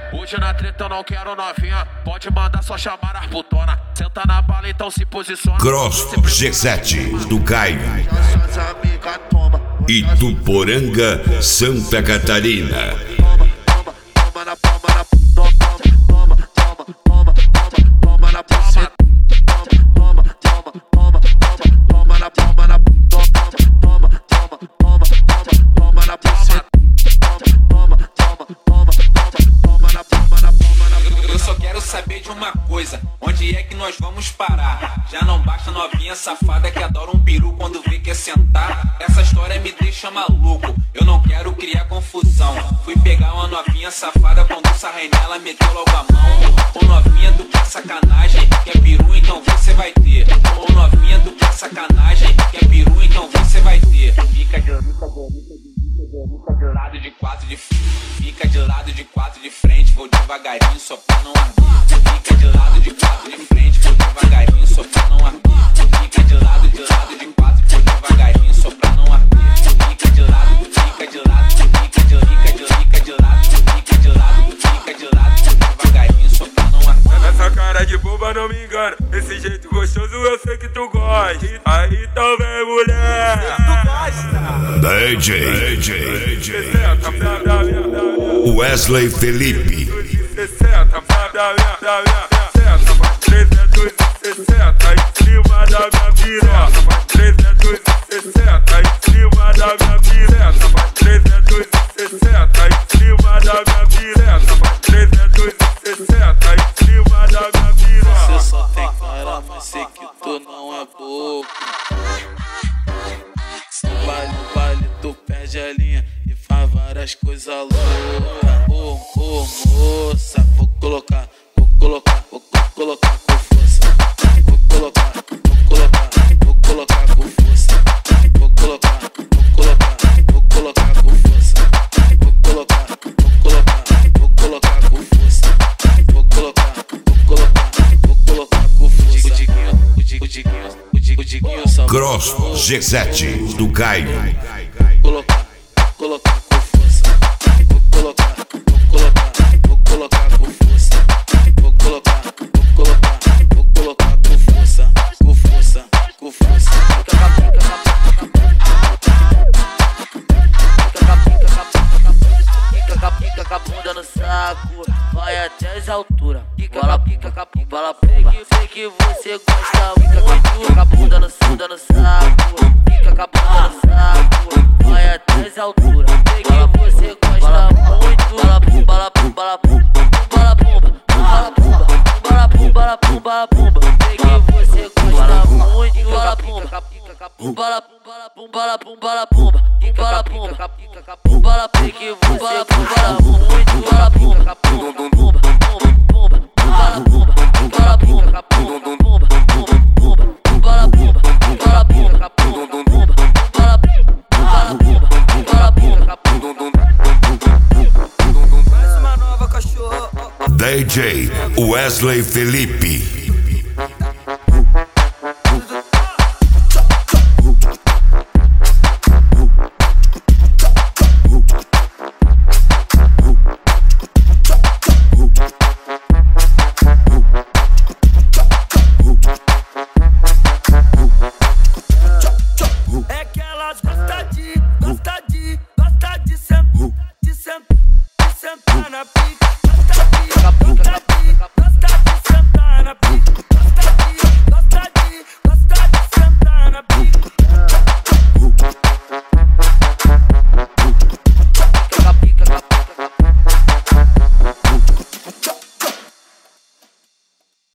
Hoje na treta eu não quero novinha, pode mandar só chamar as putona. Senta na bala, então se posiciona. Cross G7 do Caio. Ituporanga, Santa Catarina. Eu só quero saber de uma coisa, onde é que nós vamos parar? Já não basta novinha safada que adora um peru quando vê que é sentar. Essa história me deixa maluco, eu não quero criar confusão. Fui pegar uma novinha safada, quando o sarrei nela meteu logo a mão. Ô novinha do que é sacanagem, que é peru então você vai ter. Ô novinha do que é sacanagem, que é peru então você vai ter. Fica de lado de quatro de frente, fica de lado de quatro de frente, vou devagarinho só pra não arder. Fica de lado de quatro de frente, vou devagarinho só pra não arder. Fica de lado de quatro, vou devagarinho só pra não arder. Fica de lado, fica de lado, fica de lado, fica de lado, devagarinho só pra não arder. Essa cara de boba não me engana, esse jeito gostoso eu sei que tu gosta. Aí então vem mulher, tu gosta. DJ Wesley Felipe. 60 pra minha 360 em cima da minha piroca. 360 em cima da minha piroca. 360 em cima da minha piroca. 360 em cima da minha piroca. Você só tem cara, mas sei que tu não é bobo. Vale, tu perde a linha e faz várias coisas loucas. Ô, moça, vou colocar com força. Vou colocar com força. Vou colocar com força. Vou colocar com força. Vou colocar com força. O Diguinho só Cross G7 do Caio. Colocar com força. Vou colocar com força. Vou colocar com força. Fica com a bunda no saco, vai até as alturas. Bola pica, bola pega. Sei que você gosta muito. Fica com a bunda no saco, fica com a bunda no saco, vai até as alturas. Sei que você gosta muito. Bola pumba, bola pumba, bola pumba, pumba. Sei que você gosta muito. Bola pumba, bola pumba, bola pumba, bola pique, bola pumba, muito bola pumba, pumba, pumba, pumba, bola pumba, bola pumba, pumba, pumba, pumba, bola pumba, bola pumba, pumba, pumba, bola pumba, DJ Wesley Felipe.